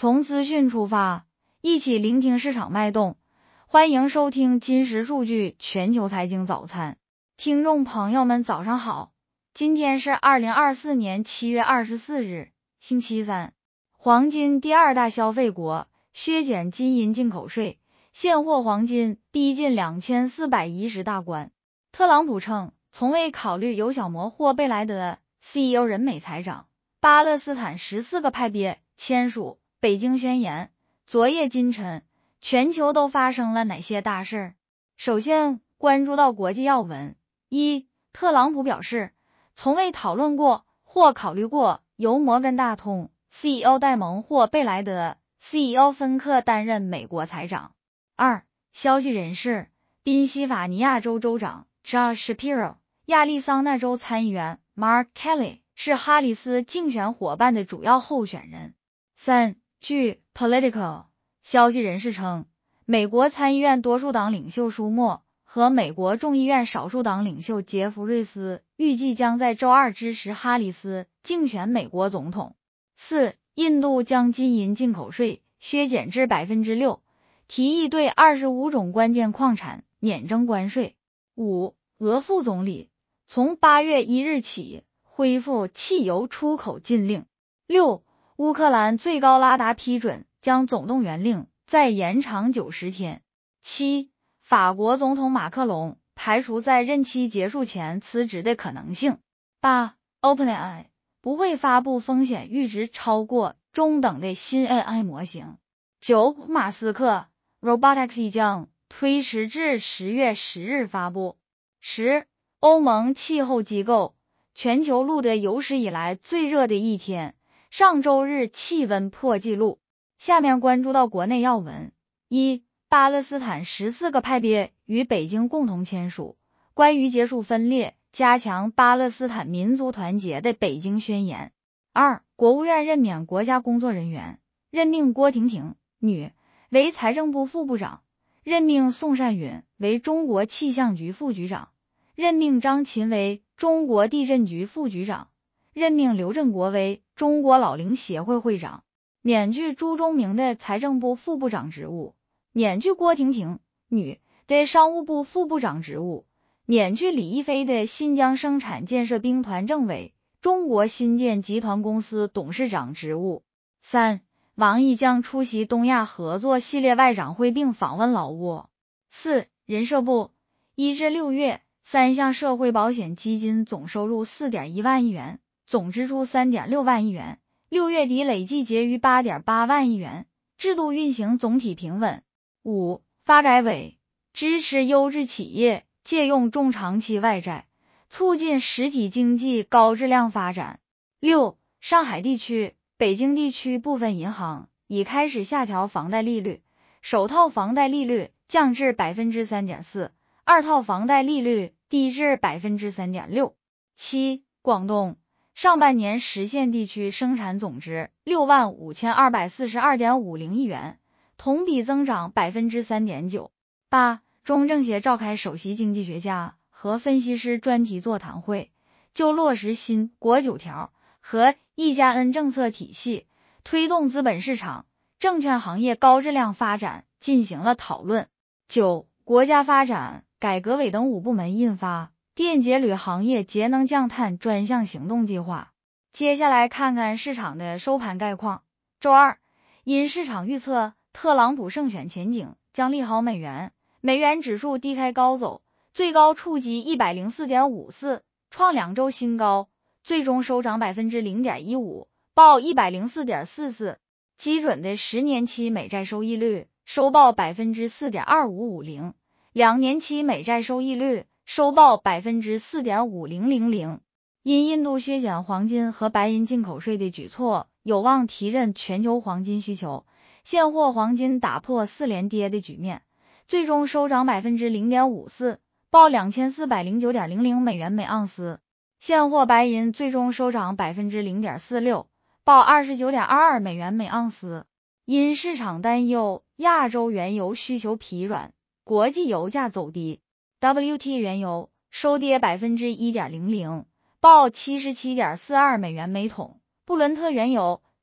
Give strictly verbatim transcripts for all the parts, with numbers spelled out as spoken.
从资讯出发，一起聆听市场脉动。欢迎收听金石数据全球财经早餐。听众朋友们早上好，今天是二零二四年七月二十四日，星期三。黄金第二大消费国，削减金银进口税，现货黄金逼近两千四百一十大关。特朗普称，从未考虑由小摩或贝莱德 C E O 任美财长。巴勒斯坦十四个派别签署北京宣言。昨夜今晨，全球都发生了哪些大事？首先关注到国际要闻。一、特朗普表示，从未讨论过或考虑过由摩根大通 C E O 戴蒙或贝莱德 C E O 芬克担任美国财长。二、消息人士，宾夕法尼亚州州长 Josh Shapiro、亚利桑那州参议员 Mark Kelly 是哈里斯竞选伙伴的主要候选人。三、据 Politico 消息人士称，美国参议院多数党领袖舒默和美国众议院少数党领袖杰弗瑞斯预计将在周二支持哈里斯竞选美国总统。四、印度将金银进口税削减至 百分之六， 提议对二十五种关键矿产免征关税。五、俄副总理从八月一日起恢复汽油出口禁令。六、乌克兰最高拉达批准将总动员令再延长九十天。七、法国总统马克龙排除在任期结束前辞职的可能性。八、OpenAI 不会发布风险阈值超过中等的新 A I 模型。九、马斯克 Robotaxi 将推迟至十月十日发布。十、欧盟气候机构，全球录得有史以来最热的一天，上周日气温破纪录。下面关注到国内要闻。一、巴勒斯坦十四个派别与北京共同签署关于结束分裂、加强巴勒斯坦民族团结的北京宣言。二、国务院任免国家工作人员，任命郭婷婷女为财政部副部长，任命宋善允为中国气象局副局长，任命张琴为中国地震局副局长，任命刘振国为中国老龄协会会长，免去朱忠明的财政部副部长职务，免去郭婷婷女的商务部副部长职务，免去李一飞的新疆生产建设兵团政委、中国新建集团公司董事长职务。三、王毅将出席东亚合作系列外长会并访问老挝。四、人社部一至六月三项社会保险基金总收入 四点一万亿元，总支出 三点六万亿元，六月底累计结余 八点八万亿元，制度运行总体平稳。五、发改委支持优质企业借用中长期外债，促进实体经济高质量发展。六、上海地区、北京地区部分银行已开始下调房贷利率，首套房贷利率降至 百分之三点四， 二套房贷利率低至 百分之三点六。七、广东上半年实现地区生产总值 六万五千二百四十二点五零亿元，同比增长 百分之三点九。八、中政协召开首席经济学家和分析师专题座谈会，就落实新国九条和一加 N 政策体系，推动资本市场、证券行业高质量发展进行了讨论。九、国家发展改革委等五部门印发电解铝行业节能降碳专项行动计划。接下来看看市场的收盘概况。周二，因市场预测特朗普胜选前景将利好美元，美元指数低开高走，最高触及 一百零四点五四， 创两周新高，最终收涨 百分之零点一五， 报 一百零四点四四。基准的十年期美债收益率收报 百分之四点二五五零， 两年期美债收益率收报 百分之四点五零零零。 因印度削减黄金和白银进口税的举措有望提振全球黄金需求，现货黄金打破四连跌的局面，最终收涨 百分之零点五四， 报 两千四百零九点零零美元每盎司。现货白银最终收涨 百分之零点四六， 报 二十九点二二美元每盎司。因市场担忧亚洲原油需求疲软，国际油价走低， W T 原油收跌 百分之一点零零， 报 七十七点四二美元每桶。布伦特原油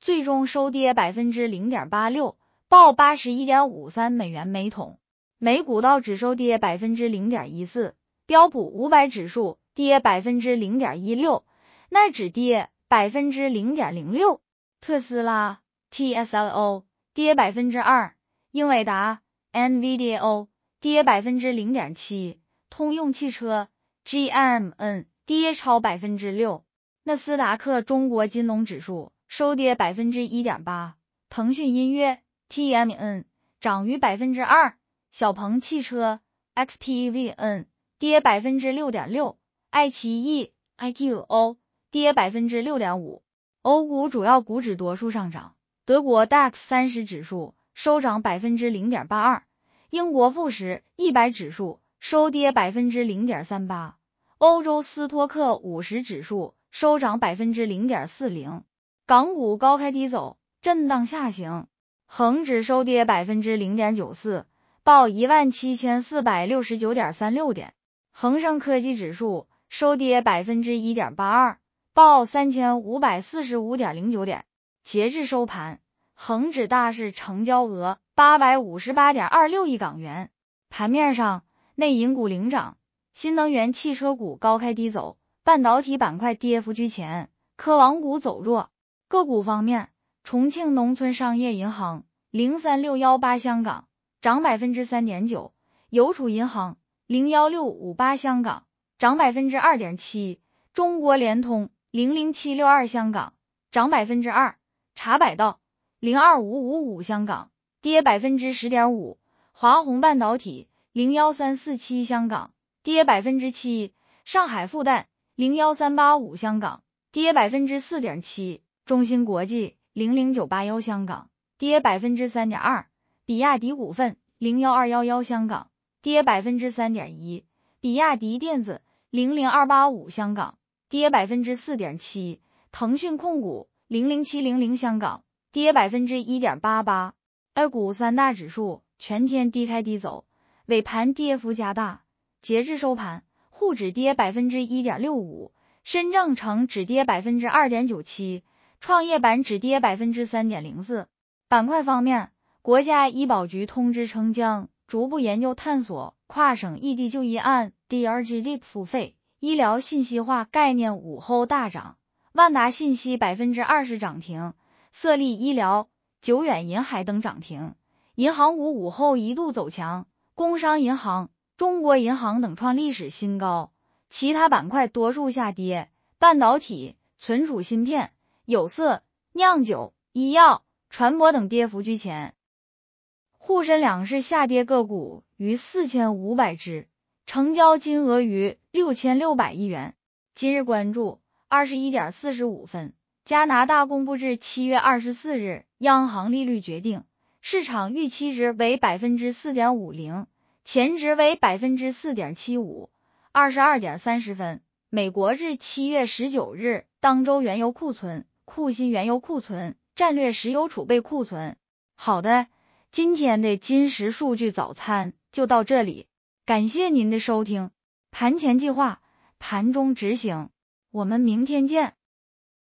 最终收跌 百分之零点八六， 报 八十一点五三美元每桶。美股道指收跌 百分之零点一四， 标普五百指数跌 百分之零点一六， 纳指跌 百分之零点零六， 特斯拉 T S L O 跌 百分之二， 英伟达 N V D A O 跌 百分之零点七， 通用汽车 G M N 跌超 百分之六， 纳斯达克中国金龙指数收跌 百分之一点八， 腾讯音乐 T M N 涨逾 百分之二， 小鹏汽车 X P V N 跌 百分之六点六， 爱奇艺 I Q O 跌 百分之六点五。 欧股主要股指多数上涨，德国 D A X 三十指数收涨 百分之零点八二， 英国富时一百指数收跌 百分之零点三八， 欧洲斯托克五十指数收涨 百分之零点四零。 港股高开低走，震荡下行，恒指收跌 百分之零点九四， 报 一万七千四百六十九点三六 点，恒生科技指数收跌 百分之一点八二， 报 三千五百四十五点零九 点。截至收盘，恒指大市成交额 八百五十八点二六亿港元。盘面上，内银股领涨，新能源汽车股高开低走，半导体板块跌幅居前，科网股走弱。个股方面，重庆农村商业银行零三六一八香港涨 百分之三点九， 邮储银行零一六五八香港涨 百分之二点七， 中国联通零零七六二香港涨 百分之二， 茶百道零二五五五香港跌 百分之十点五， 华虹半导体零一三四七香港跌 百分之七， 上海复旦零一三八五香港跌 百分之四点七， 中芯国际零零九八一香港跌 百分之三点二， 比亚迪股份零一二一一香港跌 百分之三点一， 比亚迪电子零零二八五香港跌 百分之四点七， 腾讯控股零零七零零香港跌 百分之一点八八。 A 股三大指数全天低开低走，尾盘跌幅加大，截至收盘，沪指跌 百分之一点六五， 深证成指跌 百分之二点九七， 创业板指跌 百分之三点零四。 板块方面，国家医保局通知称将逐步研究探索跨省异地就医按 D R G L I P 付费，医疗信息化概念午后大涨，万达信息 百分之二十 涨停，色力医疗、久远银海等涨停。银行股午后一度走强，工商银行、中国银行等创历史新高，其他板块多数下跌，半导体、存储芯片、有色、酿酒、医药、船舶等跌幅居前。沪深两市下跌个股逾四千五百只，成交金额逾六千六百亿元。今日关注二十一点四十五分，加拿大公布至七月二十四日央行利率决定，市场预期值为 百分之四点五零， 前值为 百分之四点七五。 二十二点三十分，美国至七月十九日当周原油库存、库欣原油库存、战略石油储备库存。好的，今天的金石数据早餐就到这里，感谢您的收听。盘前计划，盘中执行，我们明天见。